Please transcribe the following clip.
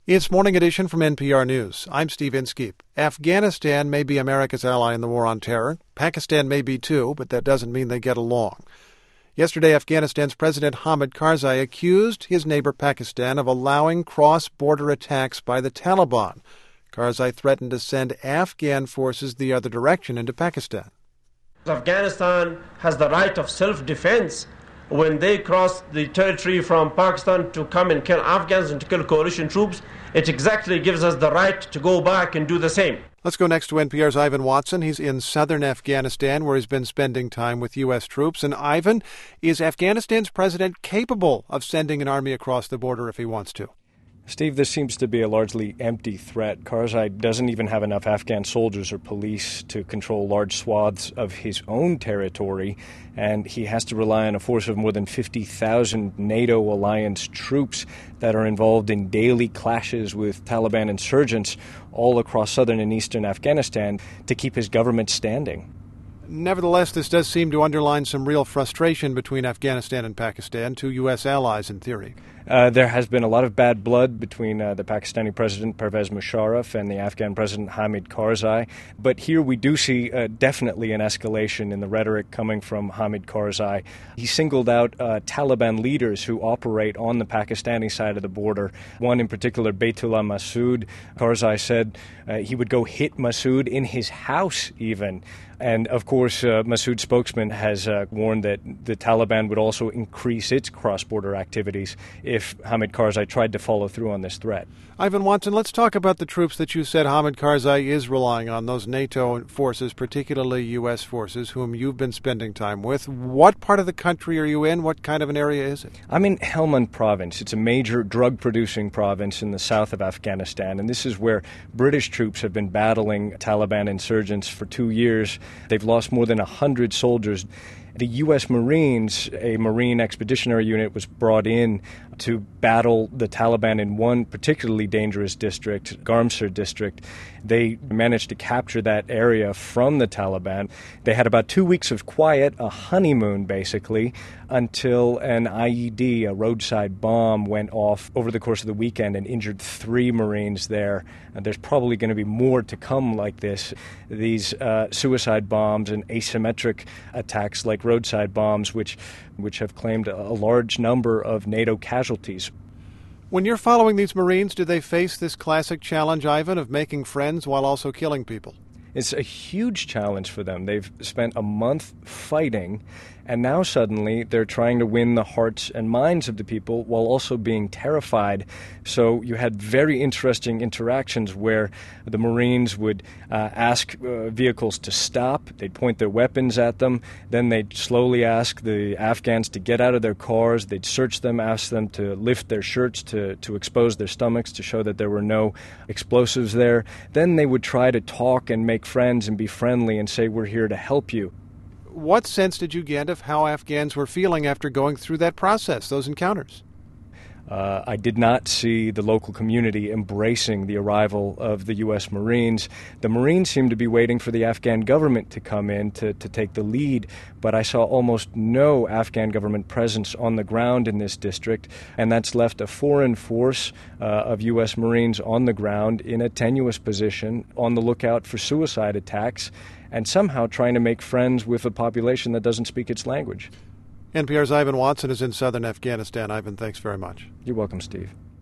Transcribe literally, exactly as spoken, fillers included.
It's Morning Edition from N P R News. I'm Steve Inskeep. Afghanistan may be America's ally in the war on terror. Pakistan may be too, but that doesn't mean they get along. Yesterday, Afghanistan's President Hamid Karzai accused his neighbor Pakistan of allowing cross-border attacks by the Taliban. Karzai threatened to send Afghan forces the other direction into Pakistan. Afghanistan has the right of self-defense. When they cross the territory from Pakistan to come and kill Afghans and to kill coalition troops, it exactly gives us the right to go back and do the same. Let's go next to N P R's Ivan Watson. He's in southern Afghanistan, where he's been spending time with U S troops. And Ivan, is Afghanistan's president capable of sending an army across the border if he wants to? Steve, this seems to be a largely empty threat. Karzai doesn't even have enough Afghan soldiers or police to control large swaths of his own territory, and he has to rely on a force of more than fifty thousand NATO alliance troops that are involved in daily clashes with Taliban insurgents all across southern and eastern Afghanistan to keep his government standing. Nevertheless, this does seem to underline some real frustration between Afghanistan and Pakistan, two U S allies in theory. Uh, there has been a lot of bad blood between uh, the Pakistani president Pervez Musharraf and the Afghan president Hamid Karzai. But here we do see uh, definitely an escalation in the rhetoric coming from Hamid Karzai. He singled out uh, Taliban leaders who operate on the Pakistani side of the border. One in particular, Baitullah Masood. Karzai said uh, he would go hit Masood in his house even. And, of course, uh, Masood's spokesman has uh, warned that the Taliban would also increase its cross-border activities if Hamid Karzai tried to follow through on this threat. Ivan Watson, let's talk about the troops that you said Hamid Karzai is relying on, those NATO forces, particularly U S forces, whom you've been spending time with. What part of the country are you in? What kind of an area is it? I'm in Helmand province. It's a major drug-producing province in the south of Afghanistan, and this is where British troops have been battling Taliban insurgents for two years. They've lost more than one hundred soldiers. The U S Marines, a Marine Expeditionary Unit, was brought in to battle the Taliban in one particularly dangerous district, Garmsir district. They managed to capture that area from the Taliban. They had about two weeks of quiet, a honeymoon basically, until an I E D, a roadside bomb, went off over the course of the weekend and injured three Marines there. And there's probably going to be more to come like this. These uh, suicide bombs and asymmetric attacks like roadside bombs, which which have claimed a large number of NATO casualties. When you're following these Marines, do they face this classic challenge, Ivan, of making friends while also killing people? It's a huge challenge for them. They've spent a month fighting, and now suddenly they're trying to win the hearts and minds of the people while also being terrified. So you had very interesting interactions where the Marines would uh, ask uh, vehicles to stop. They'd point their weapons at them. Then they'd slowly ask the Afghans to get out of their cars. They'd search them, ask them to lift their shirts to, to expose their stomachs to show that there were no explosives there. Then they would try to talk and make friends and be friendly and say, "We're here to help you." What sense did you get of how Afghans were feeling after going through that process, those encounters? Uh, I did not see the local community embracing the arrival of the U S Marines. The Marines seemed to be waiting for the Afghan government to come in to, to take the lead, but I saw almost no Afghan government presence on the ground in this district, and that's left a foreign force uh, of U S Marines on the ground in a tenuous position on the lookout for suicide attacks and somehow trying to make friends with a population that doesn't speak its language. N P R's Ivan Watson is in southern Afghanistan. Ivan, thanks very much. You're welcome, Steve.